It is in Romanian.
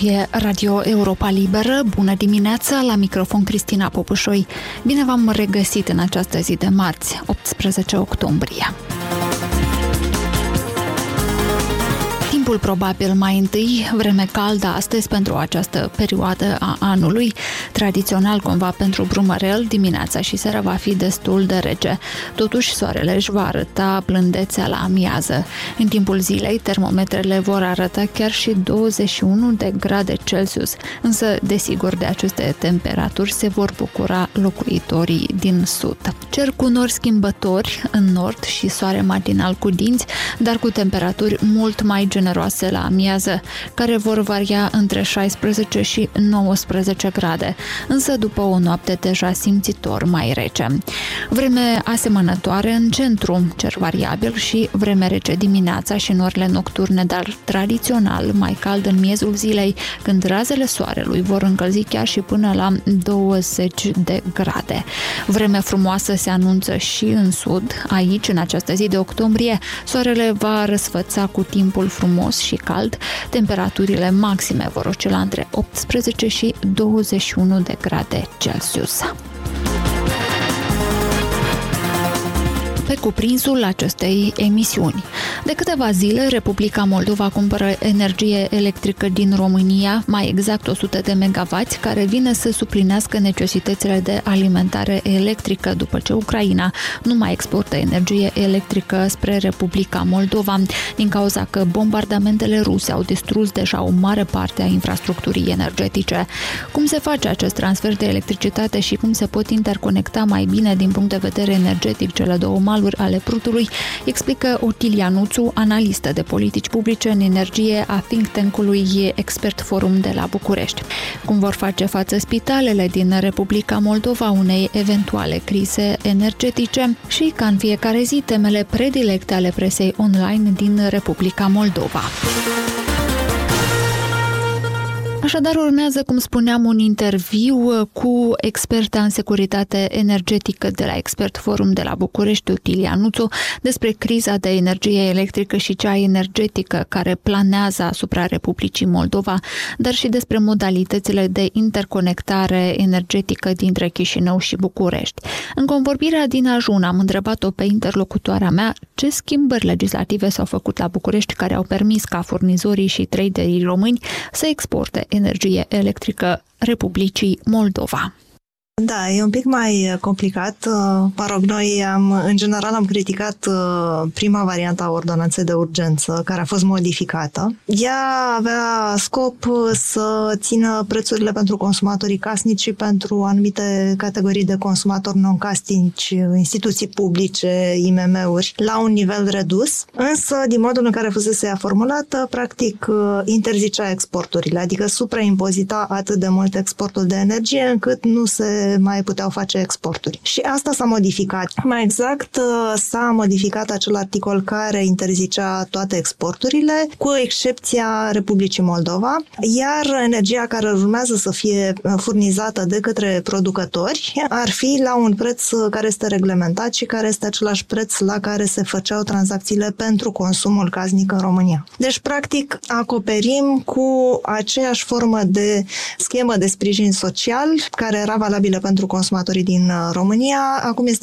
fie Radio Europa Liberă. Bună dimineața, la microfon Cristina Popușoi. Bine v-am regăsit în această zi de marți, 18 octombrie. Timpul probabil mai întâi, vreme caldă astăzi pentru această perioadă a anului. Tradițional, cumva pentru Brumărel, dimineața și seara va fi destul de rece. Totuși, soarele își va arăta blândețea la amiază. În timpul zilei, termometrele vor arăta chiar și 21 de grade Celsius. Însă, desigur, de aceste temperaturi se vor bucura locuitorii din sud. Cer cu nori schimbători în nord și soare matinal cu dinți, dar cu temperaturi mult mai generoase la amiază, care vor varia între 16 și 19 grade, însă după o noapte deja simțitor mai rece. Vreme asemănătoare în centru, cer variabil și vreme rece dimineața și în orele nocturne, dar tradițional mai cald în miezul zilei, când razele soarelui vor încălzi chiar și până la 20 de grade. Vreme frumoasă se anunță și în sud. Aici, în această zi de octombrie, soarele va răsfăța cu timpul frumos și cald. Temperaturile maxime vor oscila între 18 și 21 de grade Celsius. Pe cuprinsul acestei emisiuni. De câteva zile, Republica Moldova cumpără energie electrică din România, mai exact 100 de megawatts, care vine să suplinească necesitățile de alimentare electrică după ce Ucraina nu mai exportă energie electrică spre Republica Moldova, din cauza că bombardamentele ruse au distrus deja o mare parte a infrastructurii energetice. Cum se face acest transfer de electricitate și cum se pot interconecta mai bine din punct de vedere energetic cele două maluri ale Prutului, explică Otilia Nuțu, analistă de politici publice în energie a think tank-ului Expert Forum de la București. Cum vor face față spitalele din Republica Moldova unei eventuale crize energetice și, ca în fiecare zi, temele predilecte ale presei online din Republica Moldova. Așadar, urmează, cum spuneam, un interviu cu experta în securitate energetică de la Expert Forum de la București, Otilia Nuțu, despre criza de energie electrică și cea energetică care planează asupra Republicii Moldova, dar și despre modalitățile de interconectare energetică dintre Chișinău și București. În convorbirea din ajun am întrebat-o pe interlocutoarea mea ce schimbări legislative s-au făcut la București care au permis ca furnizorii și traderii români să exporte energie electrică Republicii Moldova. Da, e un pic mai complicat. Noi în general am criticat prima variantă a ordonanței de urgență, care a fost modificată. Ea avea scop să țină prețurile pentru consumatorii casnici și pentru anumite categorii de consumatori non-casnici, instituții publice, IMM-uri, la un nivel redus, însă din modul în care fusese ea formulată, practic interzicea exporturile, adică supraimpozita atât de mult exportul de energie încât nu se mai puteau face exporturi. Și asta s-a modificat. Mai exact, s-a modificat acel articol care interzicea toate exporturile, cu excepția Republicii Moldova, iar energia care urmează să fie furnizată de către producători ar fi la un preț care este reglementat și care este același preț la care se făceau tranzacțiile pentru consumul casnic în România. Deci, practic, acoperim cu aceeași formă de schemă de sprijin social care era valabilă pentru consumatorii din România, acum este